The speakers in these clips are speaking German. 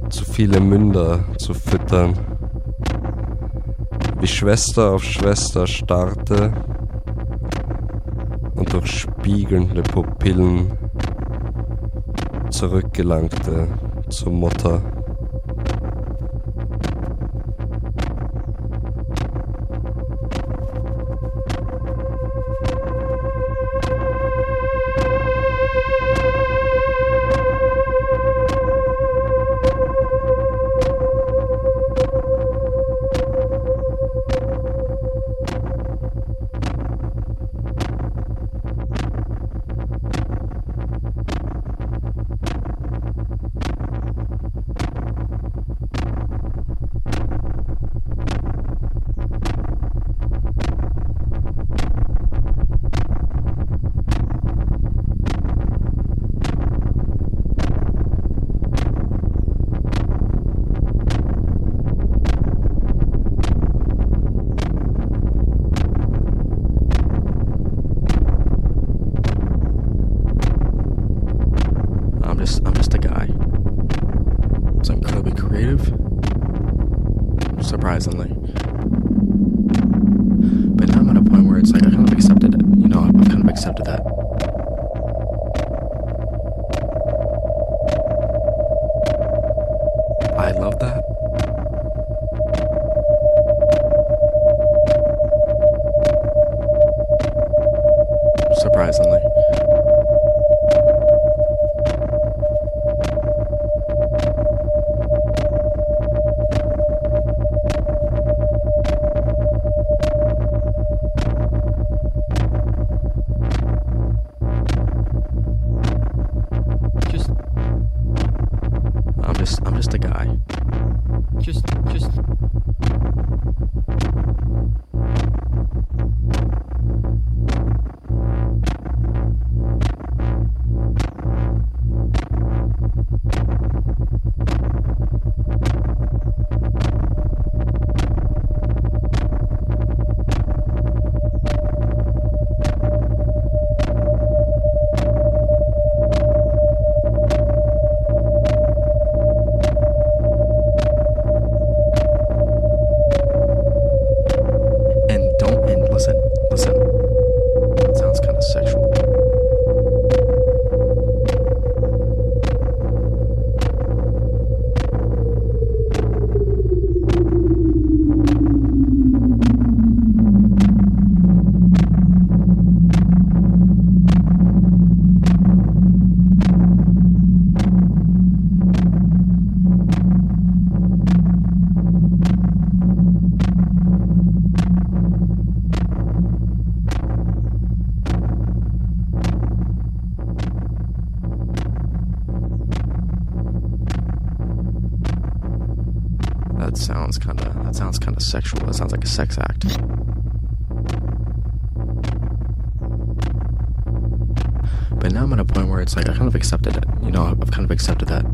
zu viele Münder zu füttern, wie Schwester auf Schwester starrte und durch spiegelnde Pupillen zurückgelangte zur Mutter. I'm just a guy. It's incredibly creative, surprisingly. But now I'm at a point where it's like I kind of accepted it. You know, I've kind of accepted that. I love that. Surprisingly. I'm just a guy. Just Listen. That sounds kind of sexual. That sounds kind of sexual. That sounds like a sex act. But now I'm at a point where it's like I kind of accepted it. You know, I've kind of accepted that.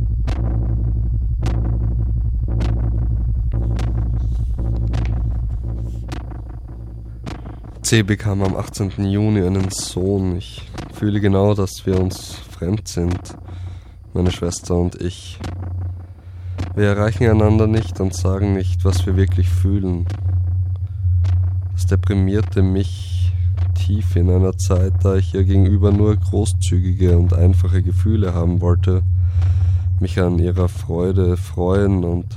C bekam am 18. Juni einen Sohn. Ich fühle genau, dass wir uns fremd sind, meine Schwester und ich. Wir erreichen einander nicht und sagen nicht, was wir wirklich fühlen. Das deprimierte mich tief in einer Zeit, da ich ihr gegenüber nur großzügige und einfache Gefühle haben wollte, mich an ihrer Freude freuen und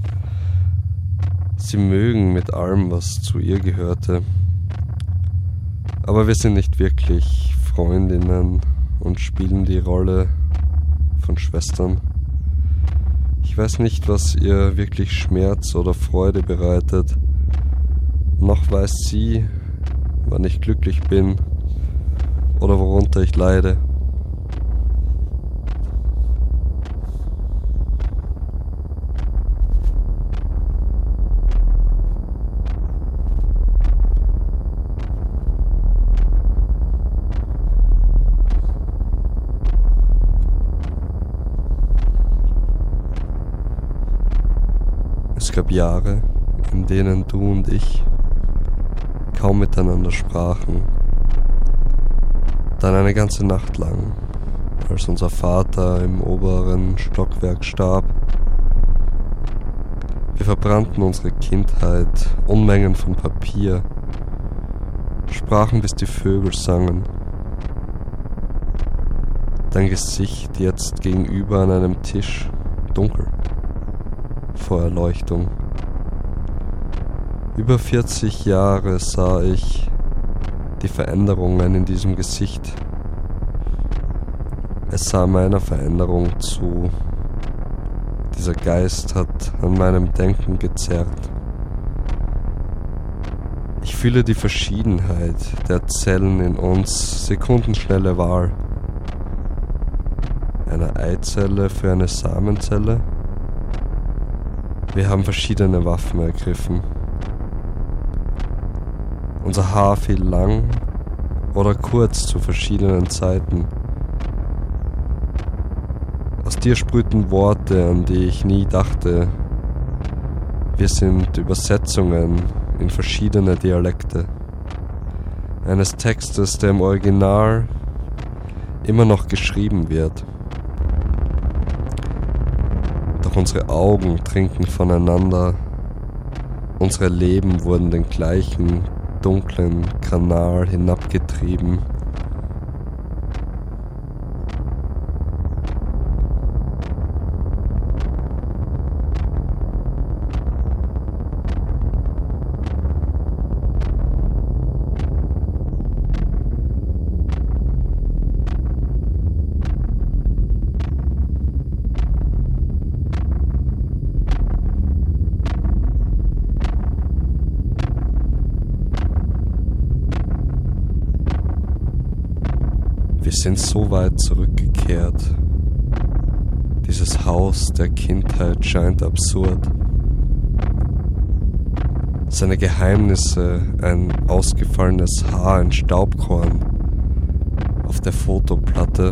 sie mögen mit allem, was zu ihr gehörte. Aber wir sind nicht wirklich Freundinnen und spielen die Rolle von Schwestern. Ich weiß nicht, was ihr wirklich Schmerz oder Freude bereitet. Noch weiß sie, wann ich glücklich bin oder worunter ich leide. Es gab Jahre, in denen du und ich kaum miteinander sprachen. Dann eine ganze Nacht lang, als unser Vater im oberen Stockwerk starb, verbrannten unsere Kindheit, Unmengen von Papier, sprachen bis die Vögel sangen. Dein Gesicht jetzt gegenüber an einem Tisch, dunkel, vor Erleuchtung. Über 40 Jahre sah ich die Veränderungen in diesem Gesicht. Es sah meiner Veränderung zu. Dieser Geist hat an meinem Denken gezerrt. Ich fühle die Verschiedenheit der Zellen in uns, sekundenschnelle Wahl. Eine Eizelle für eine Samenzelle. Wir haben verschiedene Waffen ergriffen. Unser Haar fiel lang oder kurz zu verschiedenen Zeiten. Aus dir sprühten Worte, an die ich nie dachte. Wir sind Übersetzungen in verschiedene Dialekte. Eines Textes, der im Original immer noch geschrieben wird. Doch unsere Augen trinken voneinander. Unsere Leben wurden den gleichen dunklen Kanal hinabgetrieben. Wir sind so weit zurückgekehrt. Dieses Haus der Kindheit scheint absurd. Seine Geheimnisse, ein ausgefallenes Haar, ein Staubkorn auf der Fotoplatte,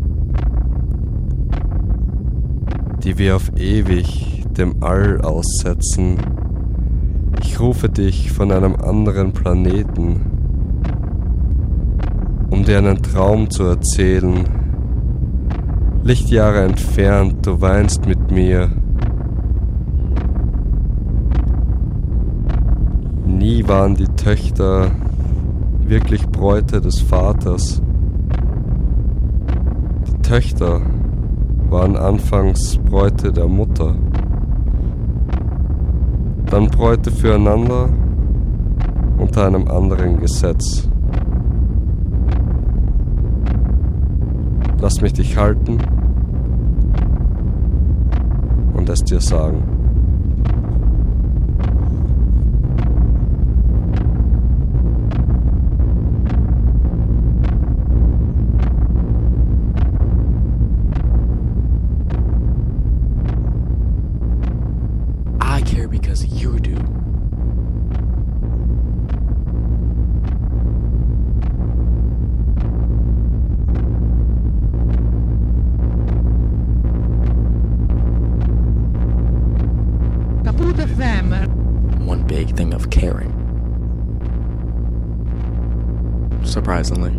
die wir auf ewig dem All aussetzen. Ich rufe dich von einem anderen Planeten, um dir einen Traum zu erzählen. Lichtjahre entfernt, du weinst mit mir. Nie waren die Töchter wirklich Bräute des Vaters. Die Töchter waren anfangs Bräute der Mutter, dann Bräute füreinander unter einem anderen Gesetz. Lass mich dich halten und es dir sagen. I care because you do. One big thing of caring. Surprisingly.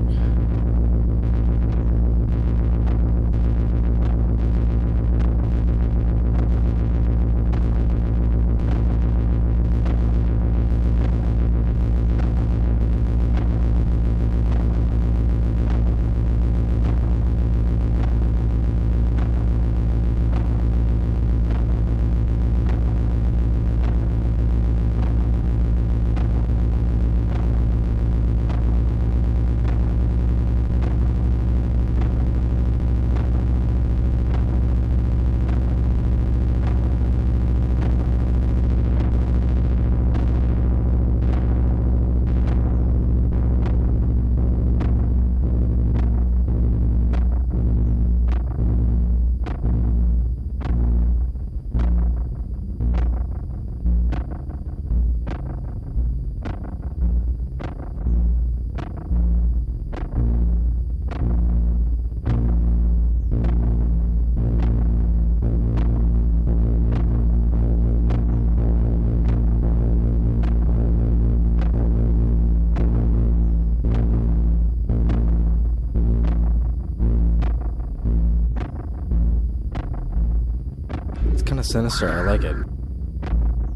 It's kind of sinister. I like it.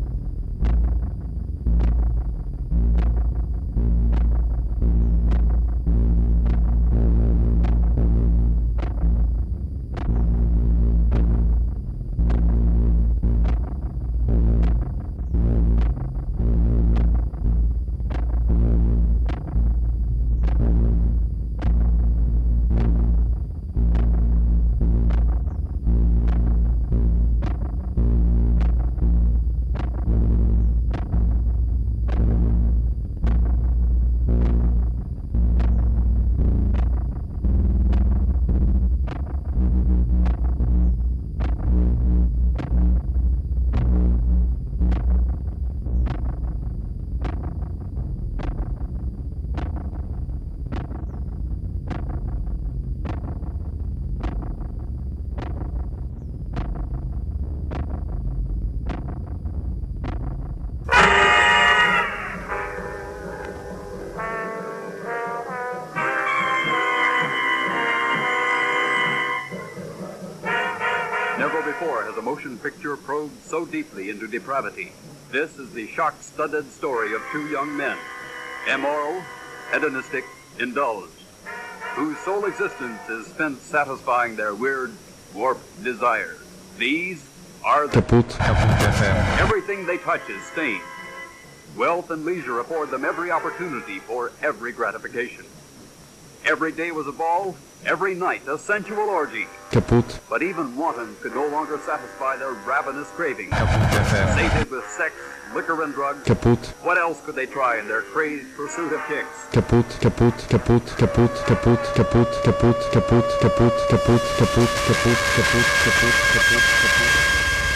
Never before has a motion picture probed so deeply into depravity. This is the shock-studded story of two young men, immoral, hedonistic, indulged, whose sole existence is spent satisfying their weird, warped desires. These are the Kaputt. Everything they touch is stained. Wealth and leisure afford them every opportunity for every gratification. Every day was a ball, every night a sensual orgy. Kaputt. But even wantons could no longer satisfy their ravenous cravings. Sated with sex, liquor, and drugs, Kaputt. what else could they try in their crazed pursuit of chicks? Kaputt, kaputt, kaputt, kaputt, kaputt, kaputt, kaputt, kaputt, kaputt, kaputt, kaputt, kaputt, kaputt, kaputt, kaputt, kaputt.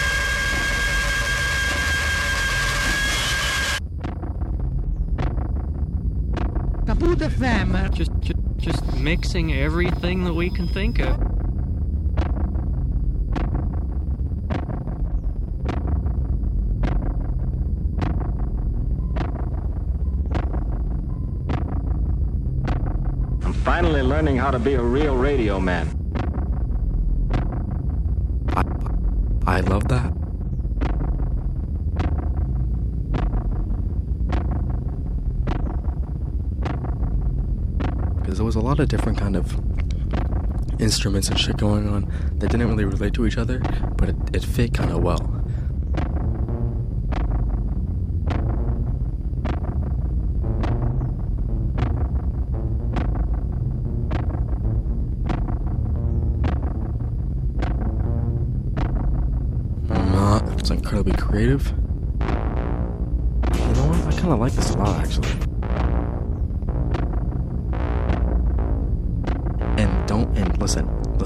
Kaputt FM. Just mixing everything that we can think of. I'm finally learning how to be a real radio man. I love that. Because there was a lot of different kind of instruments and shit going on that didn't really relate to each other, but it fit kind of well. It's incredibly creative. You know what? I kind of like this a lot, actually. And listen.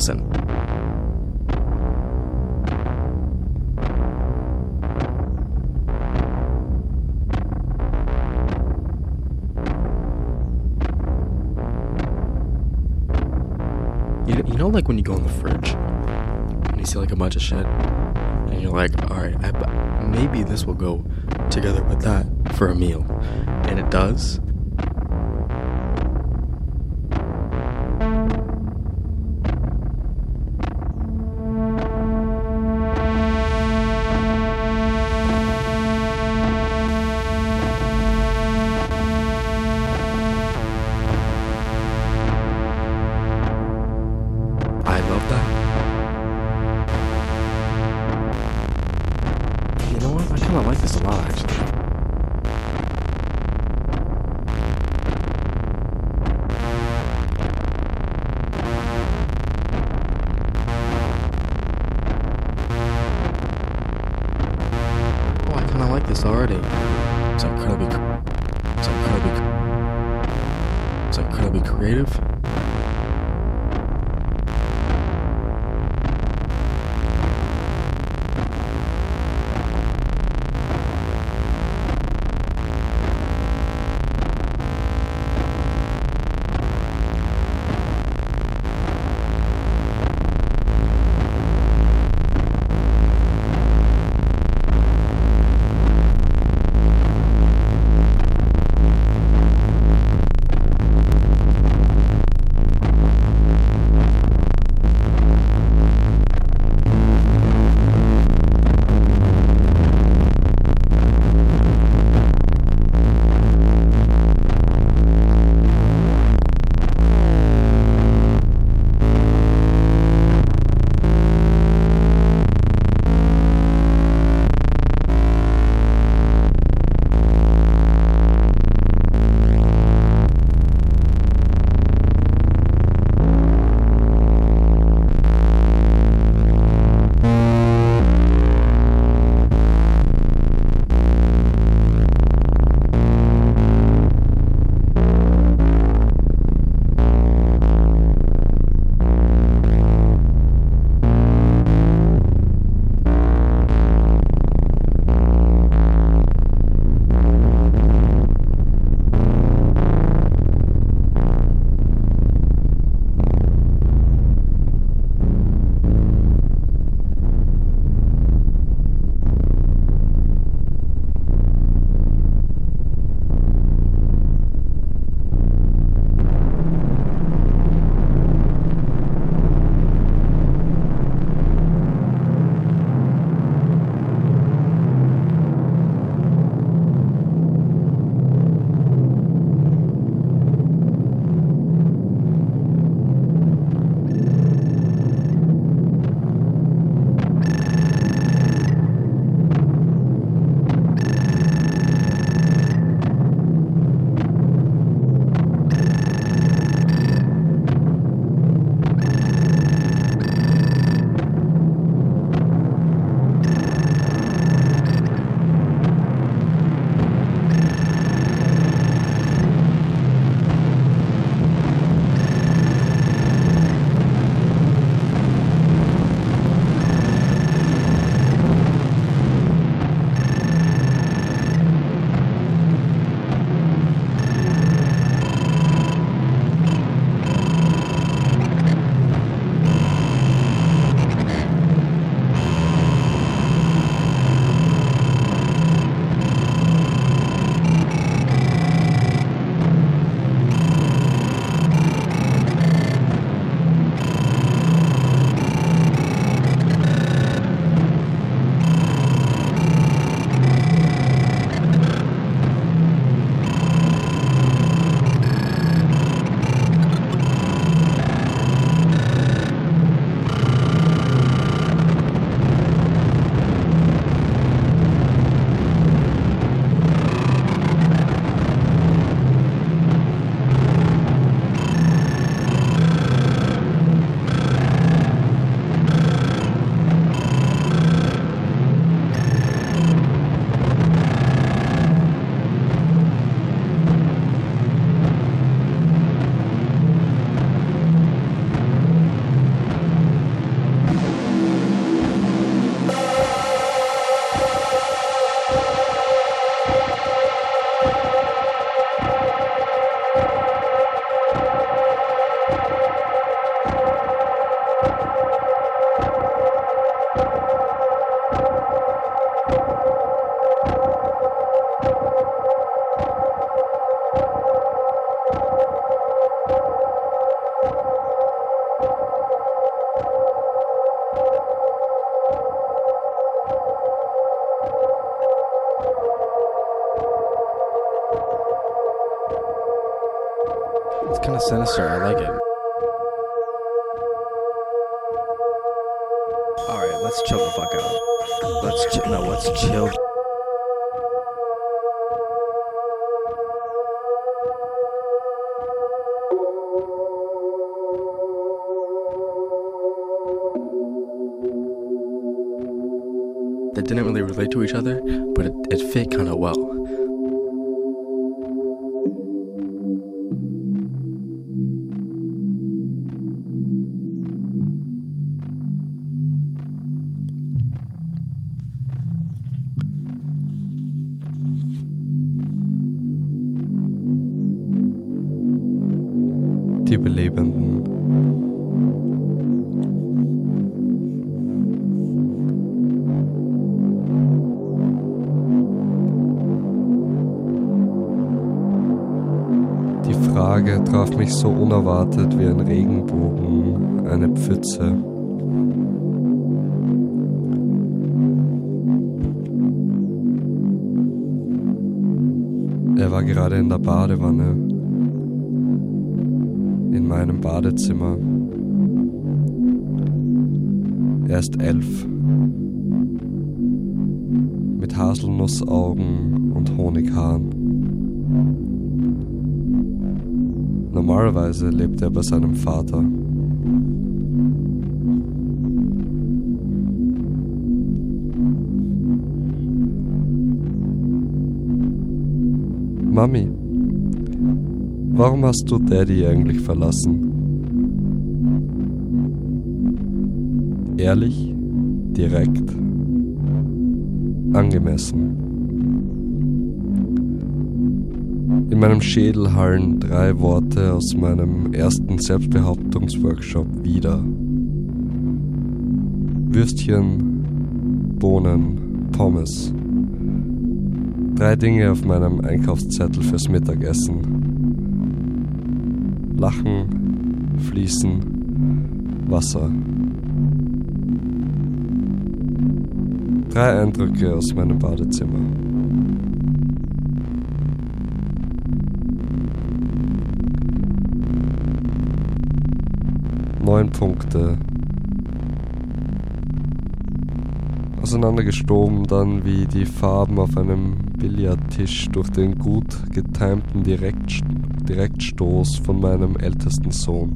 You know, like when you go in the fridge and you see like a bunch of shit, and you're like, all right, maybe this will go together with that for a meal, and it does. I love that. You know what? I kind of like this a lot, actually. Oh, I kind of like this already. It's incredibly creative. kind of sinister. I like it. Alright, let's chill the fuck out. Let's chill. That didn't really relate to each other, but it fit kind of well. Die Belebenden. Die Frage traf mich so unerwartet wie ein Regenbogen, eine Pfütze. Er war gerade in der Badewanne. In meinem Badezimmer. Er ist 11. Mit Haselnussaugen und Honighaaren. Normalerweise lebt er bei seinem Vater. Mami, warum hast du Daddy eigentlich verlassen? Ehrlich, direkt, angemessen. In meinem Schädel hallen 3 Worte aus meinem ersten Selbstbehauptungsworkshop wieder. Würstchen, Bohnen, Pommes. 3 Dinge auf meinem Einkaufszettel fürs Mittagessen. Lachen, Fließen, Wasser. 3 Eindrücke aus meinem Badezimmer. Neun Punkte. Auseinandergestoben dann wie die Farben auf einem Billardtisch durch den gut getimten Direktstoß von meinem ältesten Sohn.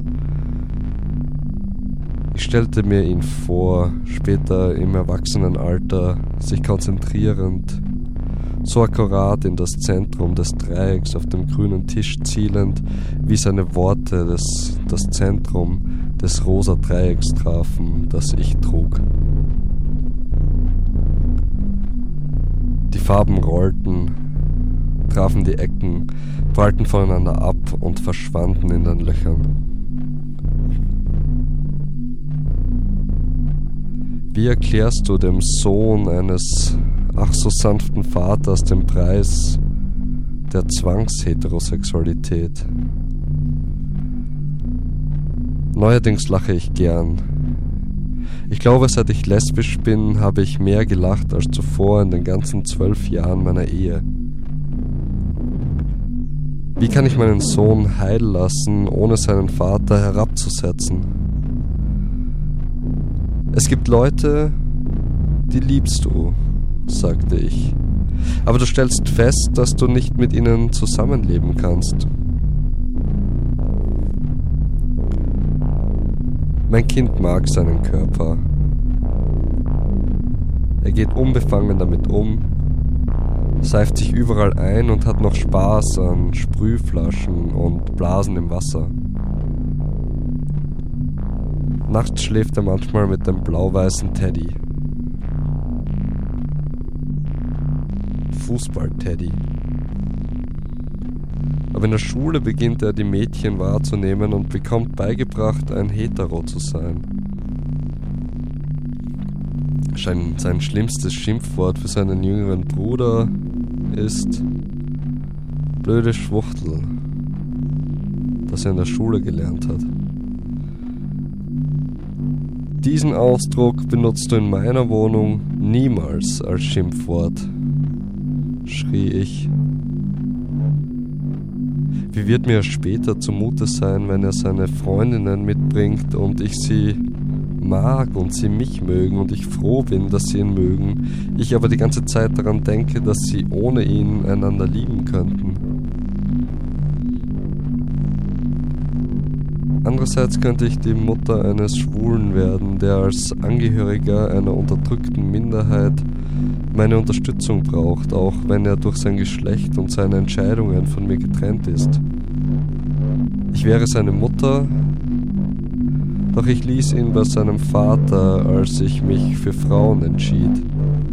Ich stellte mir ihn vor, später im Erwachsenenalter, sich konzentrierend, so akkurat in das Zentrum des Dreiecks auf dem grünen Tisch zielend, wie seine Worte das Zentrum des rosa Dreiecks trafen, das ich trug. Die Farben rollten, trafen die Ecken, prallten voneinander ab und verschwanden in den Löchern. Wie erklärst du dem Sohn eines ach so sanften Vaters den Preis der Zwangsheterosexualität? Neuerdings lache ich gern. Ich glaube, seit ich lesbisch bin, habe ich mehr gelacht als zuvor in den ganzen 12 Jahren meiner Ehe. Wie kann ich meinen Sohn heil lassen, ohne seinen Vater herabzusetzen? Es gibt Leute, die liebst du, sagte ich. Aber du stellst fest, dass du nicht mit ihnen zusammenleben kannst. Mein Kind mag seinen Körper. Er geht unbefangen damit um, seift sich überall ein und hat noch Spaß an Sprühflaschen und Blasen im Wasser. Nachts schläft er manchmal mit dem blau-weißen Teddy. Fußball-Teddy. Aber in der Schule beginnt er, die Mädchen wahrzunehmen und bekommt beigebracht, ein Hetero zu sein. Sein schlimmstes Schimpfwort für seinen jüngeren Bruder ist blöde Schwuchtel, das er in der Schule gelernt hat. Diesen Ausdruck benutzt du in meiner Wohnung niemals als Schimpfwort, schrie ich. Wie wird mir später zumute sein, wenn er seine Freundinnen mitbringt und ich sie mag und sie mich mögen und ich froh bin, dass sie ihn mögen, ich aber die ganze Zeit daran denke, dass sie ohne ihn einander lieben könnten. Andererseits könnte ich die Mutter eines Schwulen werden, der als Angehöriger einer unterdrückten Minderheit meine Unterstützung braucht, auch wenn er durch sein Geschlecht und seine Entscheidungen von mir getrennt ist. Ich wäre seine Mutter, doch ich ließ ihn bei seinem Vater, als ich mich für Frauen entschied.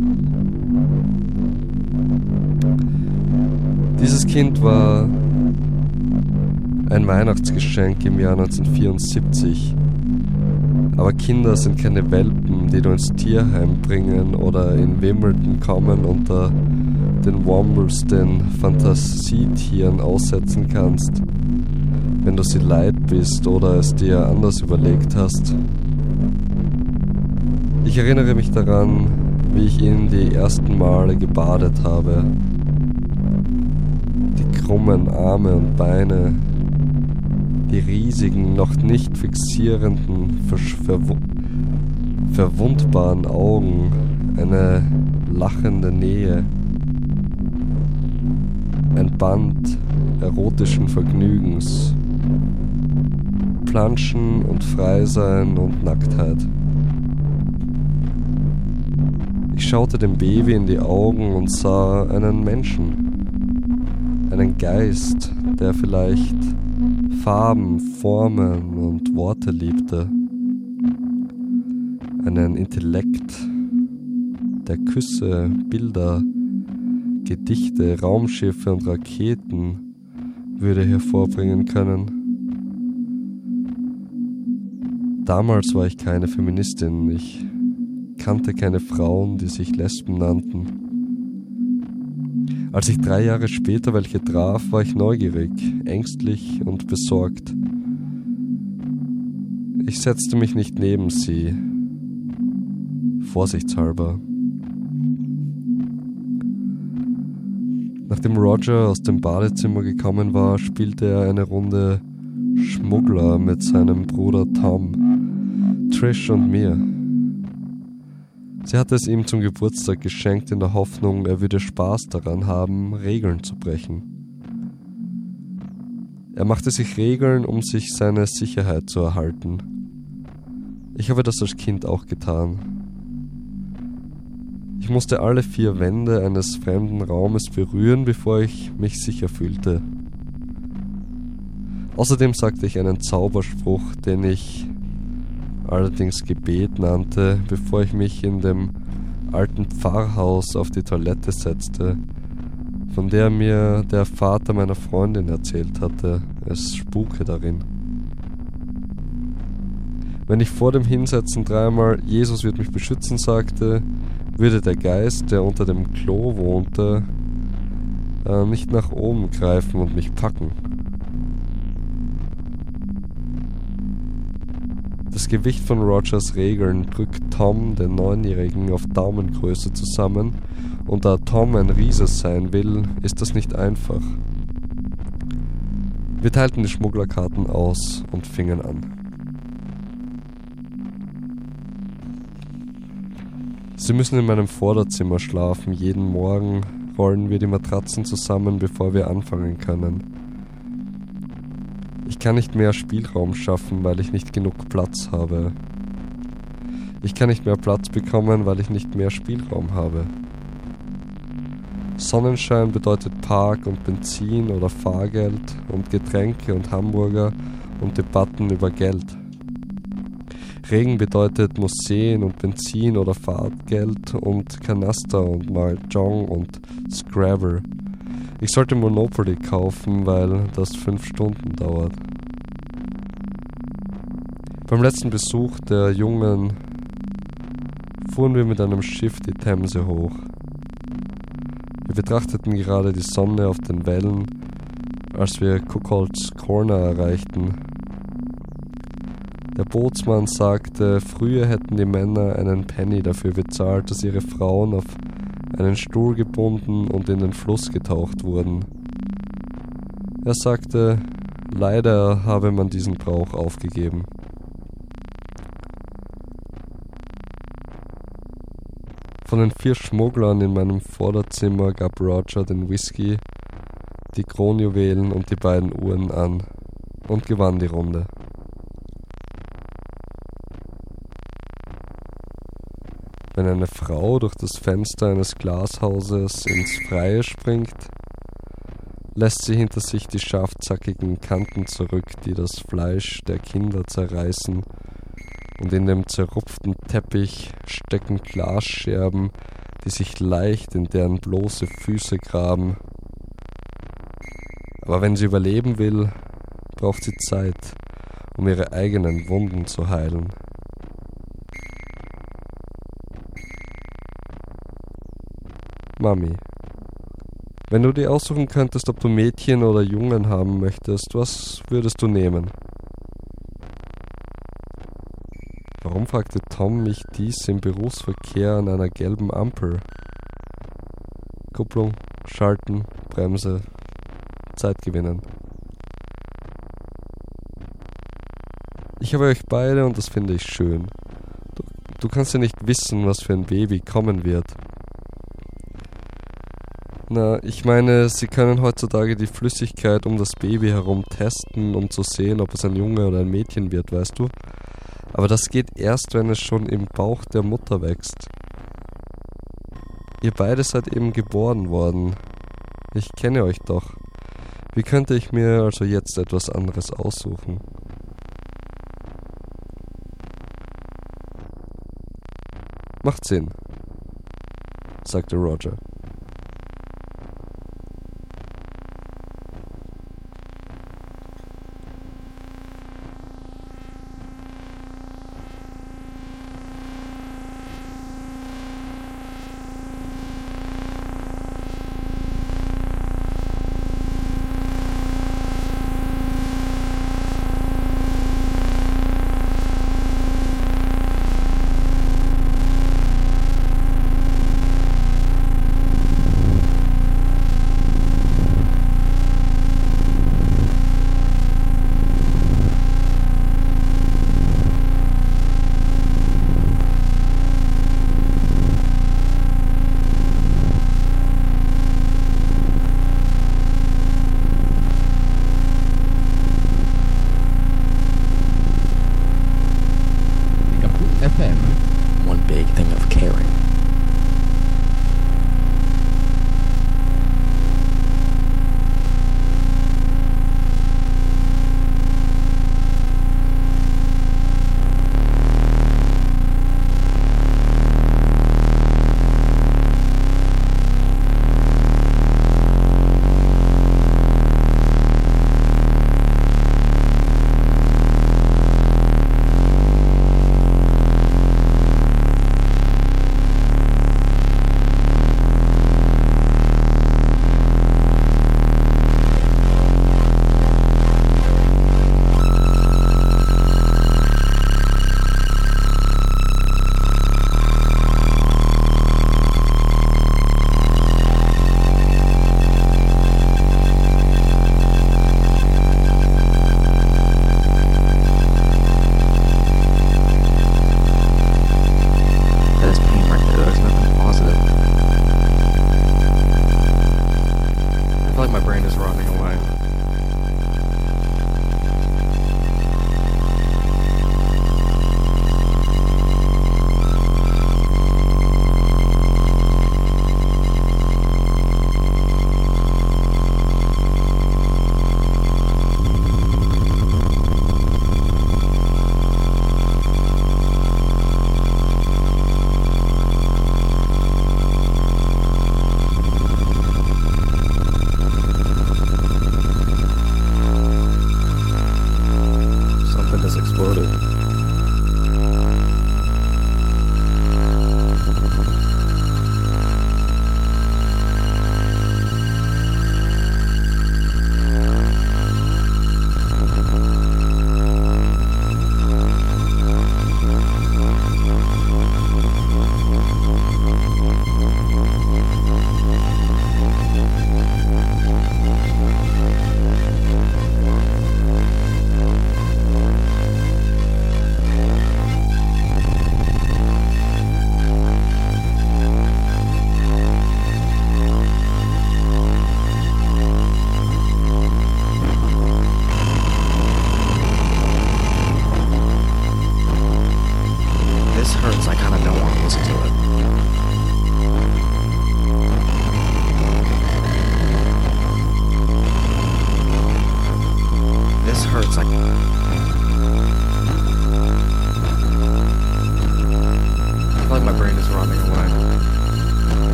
Dieses Kind war ein Weihnachtsgeschenk im Jahr 1974. Aber Kinder sind keine Welpen, die du ins Tierheim bringen oder in Wimbledon kommen unter den Wombles den Fantasietieren aussetzen kannst, wenn du sie leid bist oder es dir anders überlegt hast. Ich erinnere mich daran, wie ich ihn die ersten Male gebadet habe. Die krummen Arme und Beine, die riesigen, noch nicht fixierenden, verwundbaren Augen, eine lachende Nähe, ein Band erotischen Vergnügens, Planschen und Freisein und Nacktheit. Ich schaute dem Baby in die Augen und sah einen Menschen, einen Geist, der vielleicht Farben, Formen und Worte liebte. Einen Intellekt, der Küsse, Bilder, Gedichte, Raumschiffe und Raketen würde hervorbringen können. Damals war ich keine Feministin, ich kannte keine Frauen, die sich Lesben nannten. Als ich 3 Jahre später welche traf, war ich neugierig, ängstlich und besorgt. Ich setzte mich nicht neben sie, vorsichtshalber. Nachdem Roger aus dem Badezimmer gekommen war, spielte er eine Runde Schmuggler mit seinem Bruder Tom, Trish und mir. Sie hatte es ihm zum Geburtstag geschenkt in der Hoffnung, er würde Spaß daran haben, Regeln zu brechen. Er machte sich Regeln, um sich seine Sicherheit zu erhalten. Ich habe das als Kind auch getan. Ich musste alle 4 Wände eines fremden Raumes berühren, bevor ich mich sicher fühlte. Außerdem sagte ich einen Zauberspruch, den ich allerdings Gebet nannte, bevor ich mich in dem alten Pfarrhaus auf die Toilette setzte, von der mir der Vater meiner Freundin erzählt hatte, es spuke darin. Wenn ich vor dem Hinsetzen 3-mal Jesus wird mich beschützen sagte, würde der Geist, der unter dem Klo wohnte, nicht nach oben greifen und mich packen. Das Gewicht von Rogers Regeln drückt Tom, den 9-Jährigen, auf Daumengröße zusammen und da Tom ein Riese sein will, ist das nicht einfach. Wir teilten die Schmugglerkarten aus und fingen an. Sie müssen in meinem Vorderzimmer schlafen. Jeden Morgen rollen wir die Matratzen zusammen, bevor wir anfangen können. Ich kann nicht mehr Spielraum schaffen, weil ich nicht genug Platz habe. Ich kann nicht mehr Platz bekommen, weil ich nicht mehr Spielraum habe. Sonnenschein bedeutet Park und Benzin oder Fahrgeld und Getränke und Hamburger und Debatten über Geld. Regen bedeutet Museen und Benzin oder Fahrgeld und Kanaster und Mahjong und Scrabble. Ich sollte Monopoly kaufen, weil das 5 Stunden dauert. Beim letzten Besuch der Jungen fuhren wir mit einem Schiff die Themse hoch. Wir betrachteten gerade die Sonne auf den Wellen, als wir Cuckolds Corner erreichten. Der Bootsmann sagte, früher hätten die Männer einen Penny dafür bezahlt, dass ihre Frauen auf einen Stuhl gebunden und in den Fluss getaucht wurden. Er sagte, leider habe man diesen Brauch aufgegeben. Von den 4 Schmugglern in meinem Vorderzimmer gab Roger den Whisky, die Kronjuwelen und die beiden Uhren an und gewann die Runde. Wenn eine Frau durch das Fenster eines Glashauses ins Freie springt, lässt sie hinter sich die scharfzackigen Kanten zurück, die das Fleisch der Kinder zerreißen, und in dem zerrupften Teppich stecken Glasscherben, die sich leicht in deren bloße Füße graben. Aber wenn sie überleben will, braucht sie Zeit, um ihre eigenen Wunden zu heilen. Mami, wenn du dir aussuchen könntest, ob du Mädchen oder Jungen haben möchtest, was würdest du nehmen? Warum fragte Tom mich dies im Berufsverkehr an einer gelben Ampel? Kupplung, Schalten, Bremse, Zeit gewinnen. Ich habe euch beide und das finde ich schön. Du kannst ja nicht wissen, was für ein Baby kommen wird. Na, ich meine, sie können heutzutage die Flüssigkeit um das Baby herum testen, um zu sehen, ob es ein Junge oder ein Mädchen wird, weißt du? Aber das geht erst, wenn es schon im Bauch der Mutter wächst. Ihr beide seid eben geboren worden. Ich kenne euch doch. Wie könnte ich mir also jetzt etwas anderes aussuchen? Macht Sinn, sagte Roger.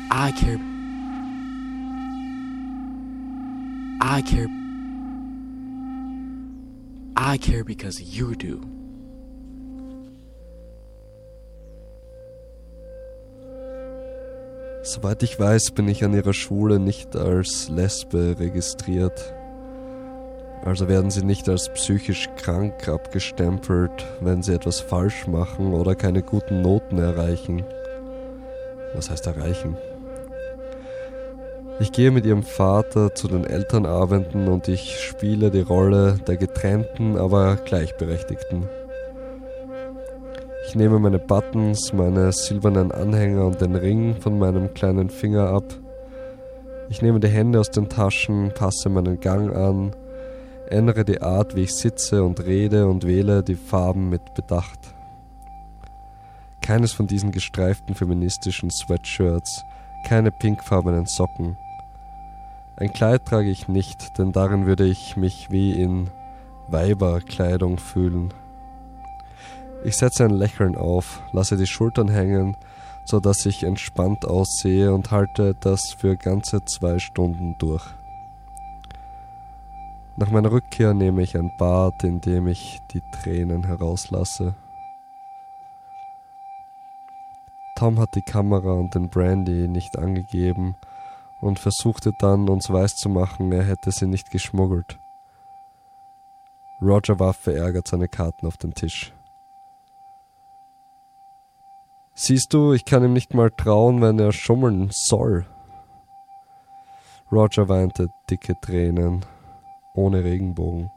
I care. I care because you do. Soweit ich weiß, bin ich an ihrer Schule nicht als Lesbe registriert. Also werden sie nicht als psychisch krank abgestempelt, wenn sie etwas falsch machen oder keine guten Noten erreichen. Was heißt erreichen? Ich gehe mit ihrem Vater zu den Elternabenden und ich spiele die Rolle der getrennten, aber gleichberechtigten. Ich nehme meine Buttons, meine silbernen Anhänger und den Ring von meinem kleinen Finger ab. Ich nehme die Hände aus den Taschen, passe meinen Gang an, ändere die Art, wie ich sitze und rede und wähle die Farben mit Bedacht. Keines von diesen gestreiften feministischen Sweatshirts, keine pinkfarbenen Socken. Ein Kleid trage ich nicht, denn darin würde ich mich wie in Weiberkleidung fühlen. Ich setze ein Lächeln auf, lasse die Schultern hängen, so dass ich entspannt aussehe und halte das für ganze 2 Stunden durch. Nach meiner Rückkehr nehme ich ein Bad, in dem ich die Tränen herauslasse. Tom hat die Kamera und den Brandy nicht angegeben und versuchte dann, uns weiszumachen, er hätte sie nicht geschmuggelt. Roger warf verärgert seine Karten auf den Tisch. Siehst du, ich kann ihm nicht mal trauen, wenn er schummeln soll. Roger weinte dicke Tränen, ohne Regenbogen.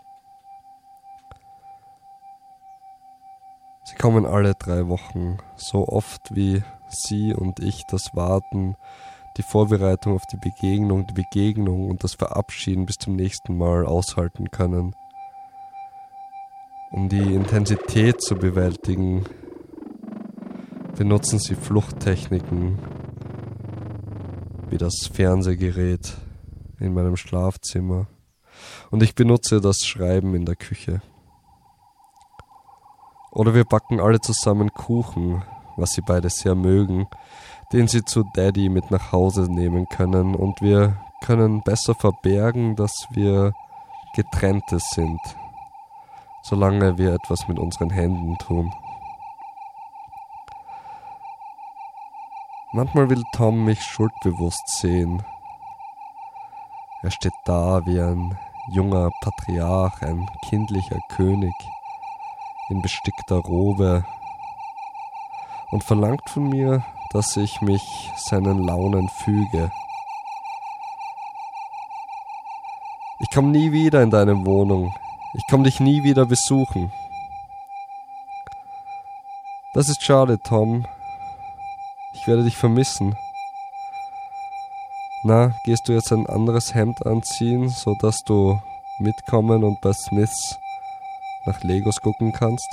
Sie kommen alle 3 Wochen, so oft wie sie und ich das Warten, die Vorbereitung auf die Begegnung und das Verabschieden bis zum nächsten Mal aushalten können. Um die Intensität zu bewältigen, benutzen sie Fluchttechniken, wie das Fernsehgerät in meinem Schlafzimmer, und ich benutze das Schreiben in der Küche. Oder wir backen alle zusammen Kuchen, was sie beide sehr mögen, den sie zu Daddy mit nach Hause nehmen können, und wir können besser verbergen, dass wir Getrennte sind, solange wir etwas mit unseren Händen tun. Manchmal will Tom mich schuldbewusst sehen. Er steht da wie ein junger Patriarch, ein kindlicher König in bestickter Robe und verlangt von mir, dass ich mich seinen Launen füge. Ich komme nie wieder in deine Wohnung. Ich komme dich nie wieder besuchen. Das ist schade, Tom. Ich werde dich vermissen. Na, gehst du jetzt ein anderes Hemd anziehen, sodass du mitkommen und bei Smiths nach Legos gucken kannst?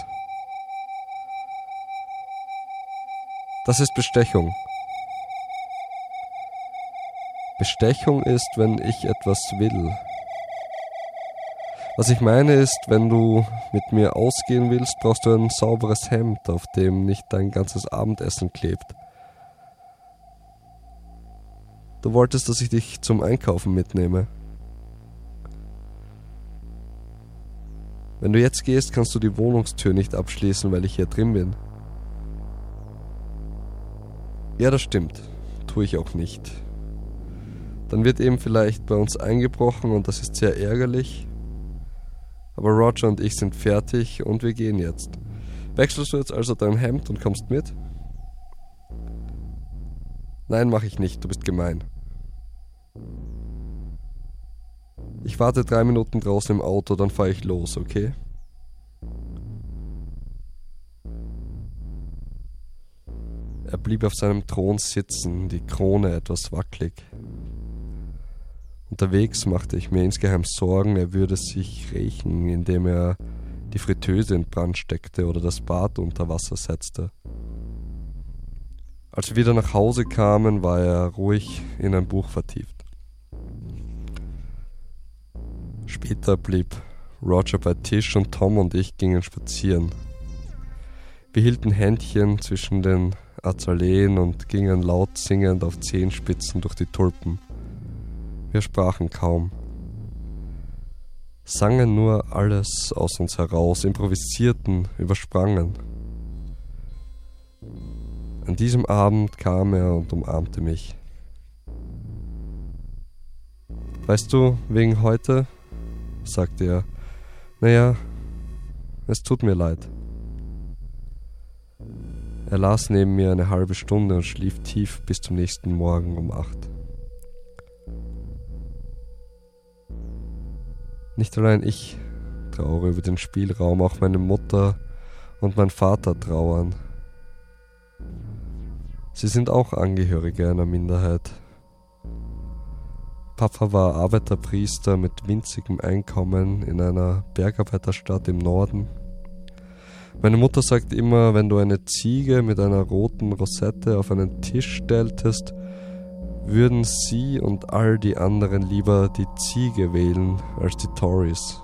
Das ist Bestechung. Bestechung ist, wenn ich etwas will. Was ich meine ist, wenn du mit mir ausgehen willst, brauchst du ein sauberes Hemd, auf dem nicht dein ganzes Abendessen klebt. Du wolltest, dass ich dich zum Einkaufen mitnehme. Wenn du jetzt gehst, kannst du die Wohnungstür nicht abschließen, weil ich hier drin bin. Ja, das stimmt. Tue ich auch nicht. Dann wird eben vielleicht bei uns eingebrochen und das ist sehr ärgerlich. Aber Roger und ich sind fertig und wir gehen jetzt. Wechselst du jetzt also dein Hemd und kommst mit? Nein, mach ich nicht, du bist gemein. Ich warte 3 Minuten draußen im Auto, dann fahre ich los, okay? Er blieb auf seinem Thron sitzen, die Krone etwas wackelig. Unterwegs machte ich mir insgeheim Sorgen, er würde sich rächen, indem er die Fritteuse in Brand steckte oder das Bad unter Wasser setzte. Als wir wieder nach Hause kamen, war er ruhig in ein Buch vertieft. Später blieb Roger bei Tisch und Tom und ich gingen spazieren. Wir hielten Händchen zwischen den Azaleen und gingen laut singend auf Zehenspitzen durch die Tulpen. Wir sprachen kaum, sangen nur alles aus uns heraus, improvisierten, übersprangen. An diesem Abend kam er und umarmte mich. Weißt du, wegen heute, sagte er, naja, es tut mir leid. Er las neben mir eine halbe Stunde und schlief tief bis zum nächsten Morgen um 8. Nicht allein ich trauere über den Spielraum, auch meine Mutter und mein Vater trauern. Sie sind auch Angehörige einer Minderheit. Papa war Arbeiterpriester mit winzigem Einkommen in einer Bergarbeiterstadt im Norden. Meine Mutter sagt immer, wenn du eine Ziege mit einer roten Rosette auf einen Tisch stelltest, würden sie und all die anderen lieber die Ziege wählen als die Tories.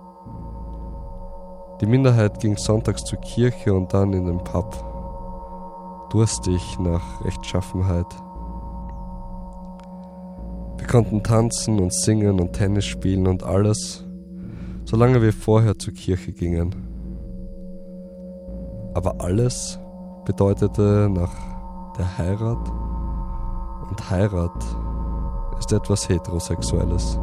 Die Minderheit ging sonntags zur Kirche und dann in den Pub, durstig nach Rechtschaffenheit. Wir konnten tanzen und singen und Tennis spielen und alles, solange wir vorher zur Kirche gingen. Aber alles bedeutete nach der Heirat, und Heirat ist etwas Heterosexuelles.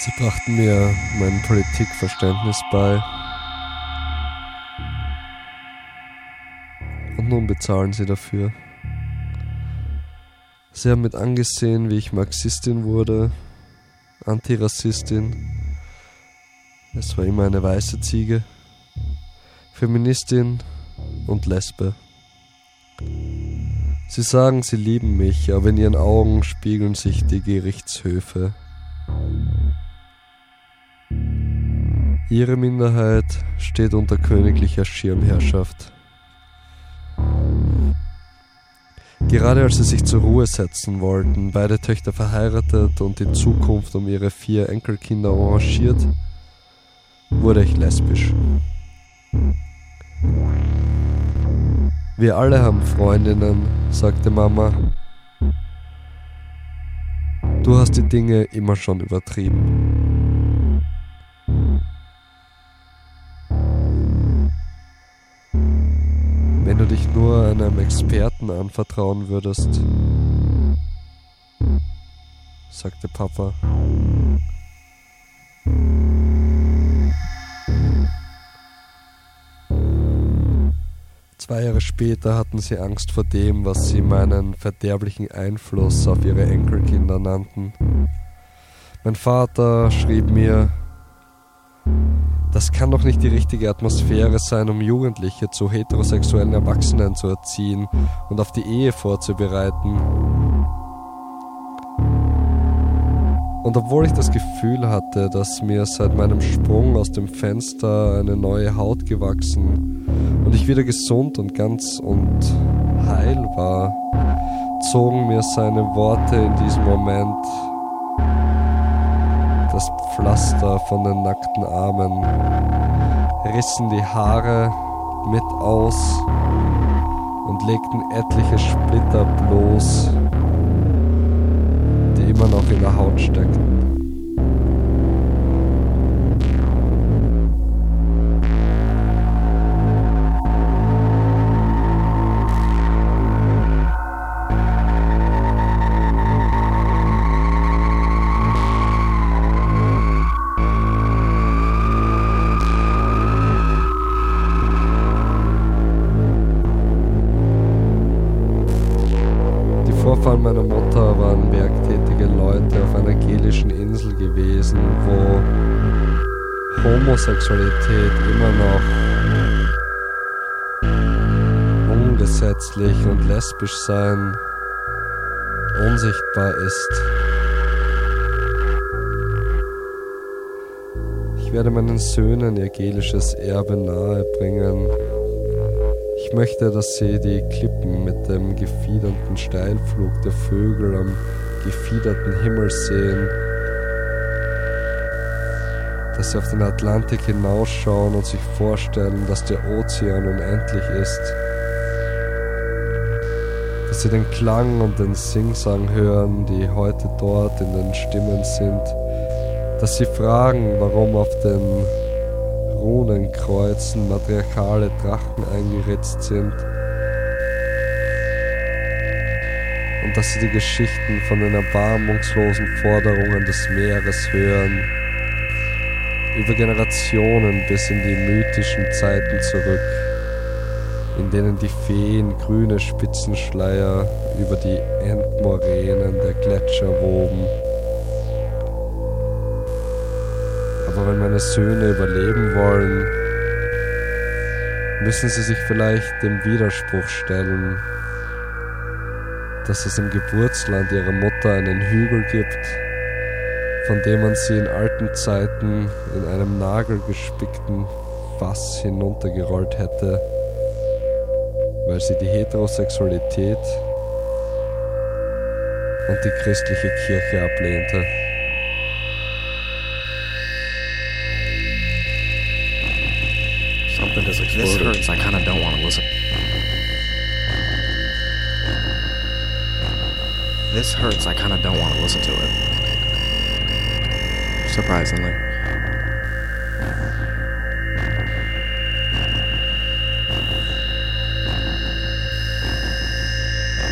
Sie brachten mir mein Politikverständnis bei. Und nun bezahlen sie dafür. Sie haben mit angesehen, wie ich Marxistin wurde, Antirassistin. Es war immer eine weiße Ziege. Feministin und Lesbe. Sie sagen, sie lieben mich, aber in ihren Augen spiegeln sich die Gerichtshöfe. Ihre Minderheit steht unter königlicher Schirmherrschaft. Gerade als sie sich zur Ruhe setzen wollten, beide Töchter verheiratet und die Zukunft um ihre 4 Enkelkinder arrangiert, wurde ich lesbisch. Wir alle haben Freundinnen, sagte Mama. Du hast die Dinge immer schon übertrieben. Wenn du dich nur einem Experten anvertrauen würdest, sagte Papa. Zwei Jahre später hatten sie Angst vor dem, was sie meinen verderblichen Einfluss auf ihre Enkelkinder nannten. Mein Vater schrieb mir, das kann doch nicht die richtige Atmosphäre sein, um Jugendliche zu heterosexuellen Erwachsenen zu erziehen und auf die Ehe vorzubereiten. Und obwohl ich das Gefühl hatte, dass mir seit meinem Sprung aus dem Fenster eine neue Haut gewachsen und ich wieder gesund und ganz und heil war, zogen mir seine Worte in diesem Moment das Pflaster von den nackten Armen, rissen die Haare mit aus und legten etliche Splitter bloß, die immer noch in der Haut steckten. Vorfahren meiner Mutter waren werktätige Leute auf einer gelischen Insel gewesen, wo Homosexualität immer noch ungesetzlich und lesbisch sein unsichtbar ist. Ich werde meinen Söhnen ihr gelisches Erbe nahebringen. Ich möchte, dass sie die Klippen mit dem gefiederten Steilflug der Vögel am gefiederten Himmel sehen, dass sie auf den Atlantik hinausschauen und sich vorstellen, dass der Ozean unendlich ist, dass sie den Klang und den Singsang hören, die heute dort in den Stimmen sind, dass sie fragen, warum auf den Runenkreuzen matriarchale Drachen eingeritzt sind und dass sie die Geschichten von den erbarmungslosen Forderungen des Meeres hören, über Generationen bis in die mythischen Zeiten zurück, in denen die Feen grüne Spitzenschleier über die Endmoränen der Gletscher woben. Aber wenn meine Söhne überleben wollen, müssen sie sich vielleicht dem Widerspruch stellen, dass es im Geburtsland ihrer Mutter einen Hügel gibt, von dem man sie in alten Zeiten in einem nagelgespickten Fass hinuntergerollt hätte, weil sie die Heterosexualität und die christliche Kirche ablehnte. Something just exploded. This hurts. I kind of don't want to listen. This hurts. I kind of don't want to listen to it. Surprisingly.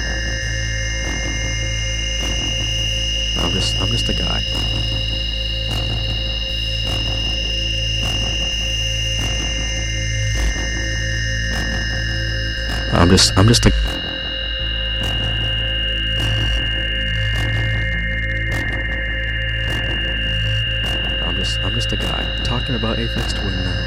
I'm just a guy. I'm just a I'm just a guy talking about Aphex Twin now.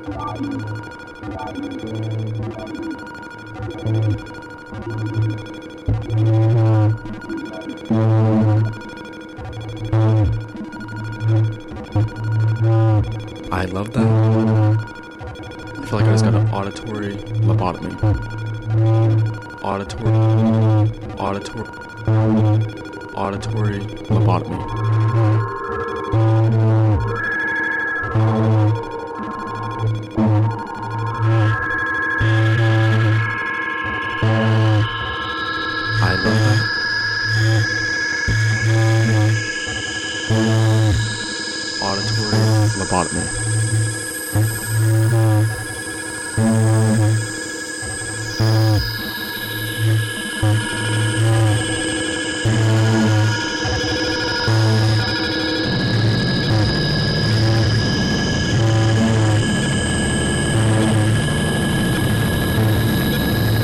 I love that. I feel like I just got an auditory lobotomy. Auditory lobotomy.